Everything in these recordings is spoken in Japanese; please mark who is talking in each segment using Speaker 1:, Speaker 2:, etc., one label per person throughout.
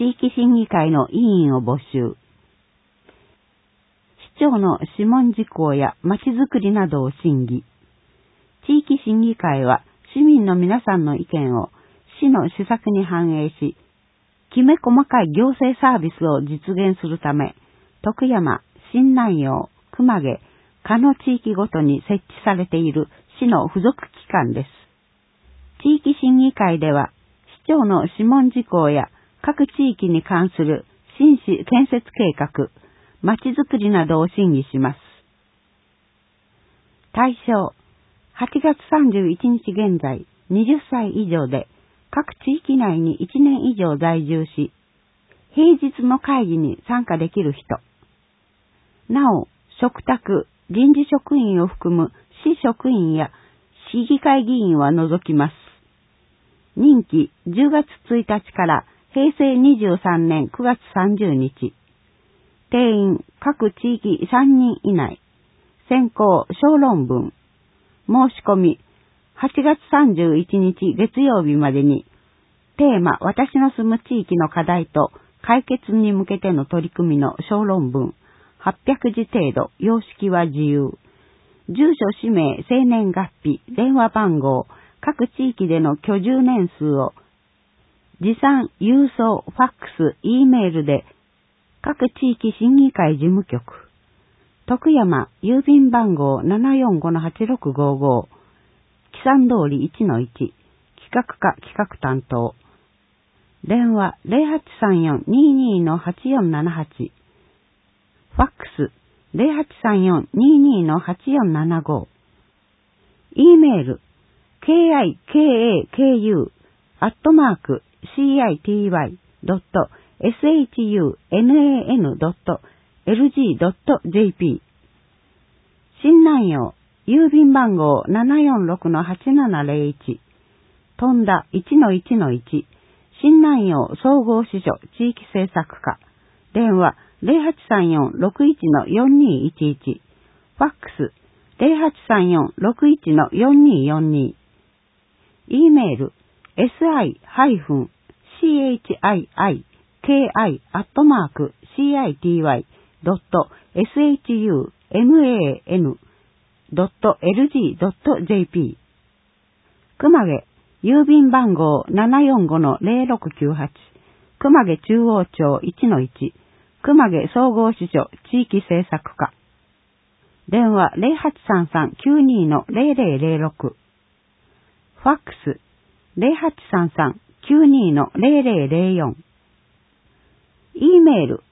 Speaker 1: 地域審議会の委員を募集。市長の諮問事項やまちづくりなどを審議。地域審議会は市民の皆さんの意見を市の施策に反映し、きめ細かい行政サービスを実現するため、徳山、新南陽、熊毛、加野地域ごとに設置されている市の付属機関です。地域審議会では、市長の諮問事項や各地域に関する新市建設計画、まちづくりなどを審議します。対象、8月31日現在、20歳以上で、各地域内に1年以上在住し、平日の会議に参加できる人。なお、嘱託、臨時職員を含む市職員や市議会議員は除きます。任期10月1日から平成23年9月30日。定員各地域3人以内。選考小論文。申し込み8月31日月曜日までに、テーマ私の住む地域の課題と解決に向けての取り組みの小論文800字程度、様式は自由。住所、氏名、生年月日、電話番号、各地域での居住年数を持参、郵送、ファックス、Eメールで各地域審議会事務局徳山郵便番号 745-8655 木山通り 1-1 企画課企画担当電話 0834-22-8478 ファックス 0834-22-8475 Eメール kikaku.city.shun.lg.jp 新南陽郵便番号 746-8701 富田 1-1-1 新南陽総合支所地域政策課電話 0834-61-4211 ファックス 0834-61-4242 Eメール si-citi.ki.citi.shun.lg.jp 熊毛郵便番号 745-0698 熊毛中央町 1-1 熊毛総合支所地域政策課電話 0833-92-0006 ファックス 0833-92-0004 Eメール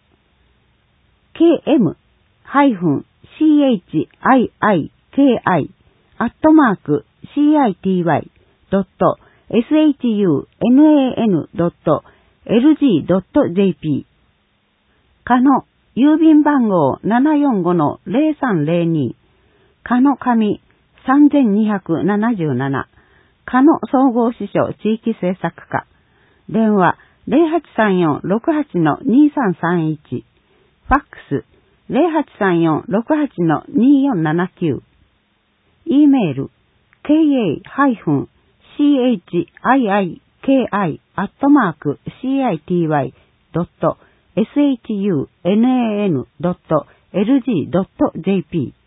Speaker 1: km-citi.citi.shun.lg.jp 加野郵便番号 745-0302 加野上3277加野総合支所地域政策課電話 0834-68-2331 ファックス 0834-68-2479 Eメール ka-chiki.city.shun.lg.jp